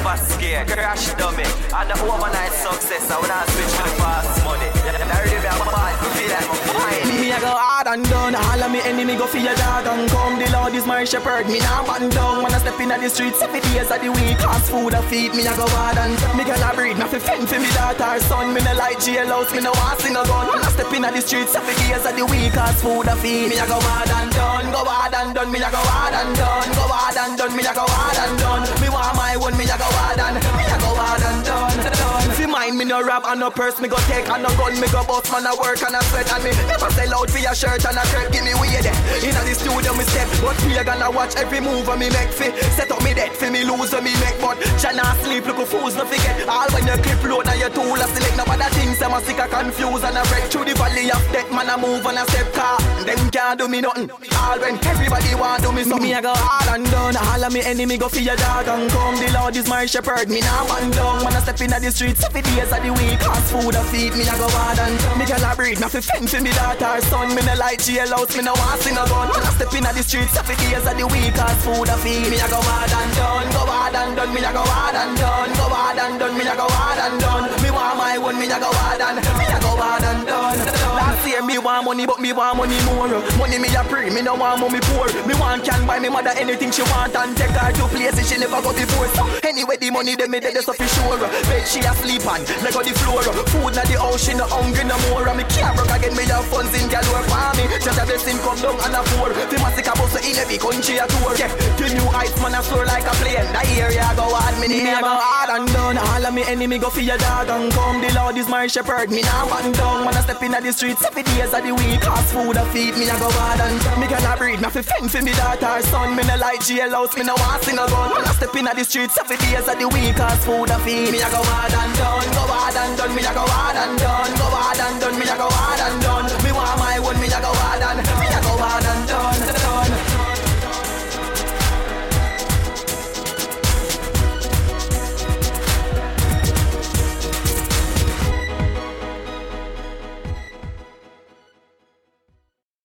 never scared. Crash dummy. And the overnight success, I would not switch to the fast money. I really be a bad, feel like I'm fine. Me I go hard and done. All of me enemy go for your dog and come. The Lord is my shepherd. Me now man down. When I step in the streets 7 days of the week. Fast food I feed. Me I go hard and me girl I breed. Nothing fend for me daughter son. Me no like jail house. Me no want sing a gun. When I step in the streets 7 days of the week. Fast food I feed. Me I go hard and done. Go hard and done. Me I go hard and done. Go hard and done. Me I go hard and done. Me want my one. Me I go hard and me I go hard and done. Fi mind me no rap and no purse. Me go take and no gun. Me go bust man a work and a sweat and me never sell out for your shirt and a shirt. Give me way there. Inna the studio me step, but we are gonna watch every move of me make fi. Set up me dead fi me lose when me make, but Jana sleep look fools no forget. All when you clip load and your tool a select. Now other things I'm a sick a confused and a break through the valley of death. Man a move and a step car. Them can't do me nothing. All when everybody want do me something. Me I go hard and done. All of me enemy go for your dog and come. The Lord is my shepherd. Me now man down. When I step inna the streets 7 days of the week. Fast food I feed. Me I go hard and me girl I breed. Nothing fend for me daughter son. Me no like jail house. Me no want sing a gun. When I step inna the streets 7 days of the week. Fast food I feed. Me I go hard and done. Go hard and done. Me I go hard and done. Go hard and done. Me I go hard and done. Me want my one. Me I go hard and me I go hard and done. Last year me want money but me want money more. Money me a pray. Me no want money poor. Me want can buy me mother anything she want and take her to places she never go before. So anyway the money them me dead so for sure. Bed she a sleep on leg on the floor. Food na the house she no hungry no more. Me can't broke again me have funds in galore for me. Just a blessing come down and a pour. The massacre bus in every country a tour. Yeah, the new ice man a soar like a plane. The area go hard me name go hard and done. All of me enemy go for your dog and come. The Lord is my shepherd. Me now man down. When I step inna the streets 7 days of the week. Fast food I feed. Me a go hard and me girl I breed. Nothing fend for me daughter son. Me no like jail house. Me no want sing a gun. When I step inna the streets 7 days of the week. Fast food I feed. Me a go hard and done. Go hard and done. Me a go hard and done. Go hard and done. Me a go hard